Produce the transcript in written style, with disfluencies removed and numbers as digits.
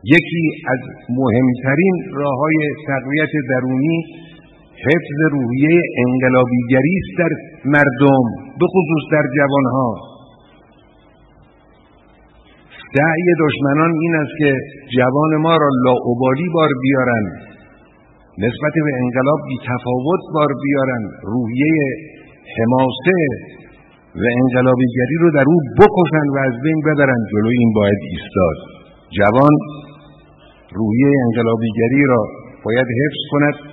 یکی از مهمترین راه‌های تقویت درونی حفظ روحیه انقلابیگری است در مردم، به خصوص در جوانها. سعی دشمنان این است که جوان ما را لاابالی بار بیارن، نسبت به انقلاب بی تفاوت بار بیارن، روحیه حماسه و انقلابیگری رو در او بکشن و از بین ببرن. جلوی این باید ایستاد. جوان روحیه انقلابیگری را باید حفظ کند